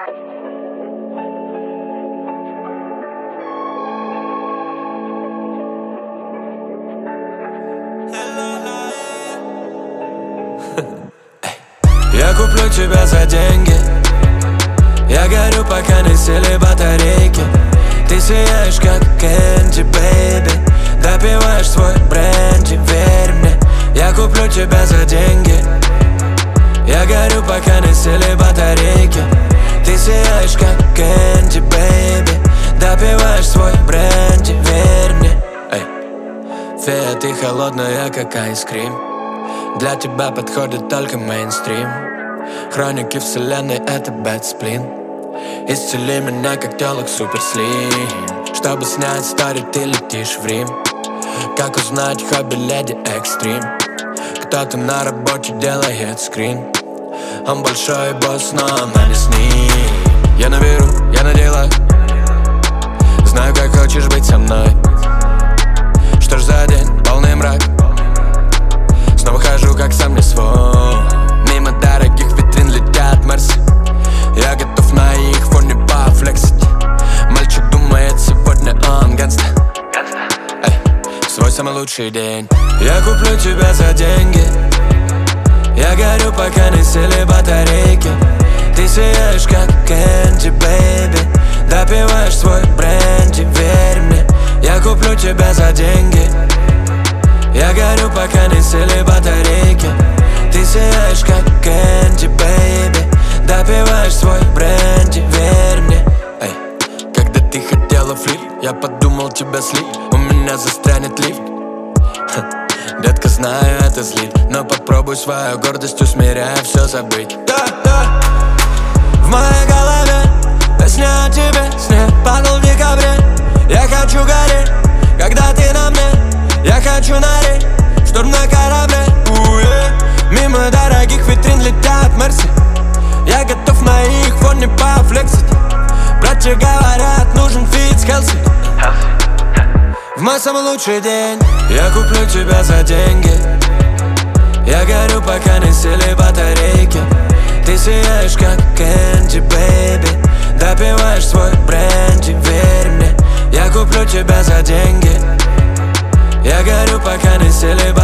Я куплю тебя за деньги. Я горю, пока не сели батарейки. Ты сияешь, как Кэнди, бэйби. Допиваешь свой бренди, верь мне. Я куплю тебя за деньги. Я горю, пока не сели батарейки. Ты сияешь, как Кэнди, бэйби. Допиваешь свой бренди, верь мне. Эй. Фея, ты холодная, как айскрим. Для тебя подходит только мейнстрим. Хроники вселенной — это бэтсплин. Исцели меня, как телок суперслим. Чтобы снять стори, ты летишь в Рим. Как узнать хобби леди экстрим? Кто-то на работе делает скрин. Он большой босс, но она не с ним. Я на веру, я на делах. Знаю, как хочешь быть со мной. Что ж за день, полный мрак. Снова хожу, как сам не свой. Мимо дорогих витрин летят Мерси. Я готов на их фоне пофлексить. Мальчик думает, сегодня он гангста. Свой самый лучший день. Я куплю тебя за деньги. Я горю, пока не сели батарейки. Ты сияешь, как Кэнди, бэйби. Допиваешь свой бренди, верь мне. Я куплю тебя за деньги. Я горю, пока не сели батарейки. Ты сияешь, как Кэнди, бэйби. Допиваешь свой бренди, верь мне. Эй. Когда ты хотела флирт, я подумал, тебя слить. У меня застрянет лифт. Детка, знаю, это злит, но попробуй свою гордость, усмиряя, все забыть. Да. В моей голове песня о тебе. Снег падал в декабре. Я хочу гореть, когда ты на мне. Я хочу на рейд, шторм на корабле. Мимо дорогих витрин летят Мерси. Я готов на их фоне пофлексить. Братья говорят, нужен фит с Хелси. В мой самый лучший день. Я куплю тебя за деньги. Я горю, пока не сели батарейки. Ты сияешь, как Кэнди, бэйби. Допиваешь свой бренди, верь мне. Я куплю тебя за деньги. Я горю, пока не сели батарейки.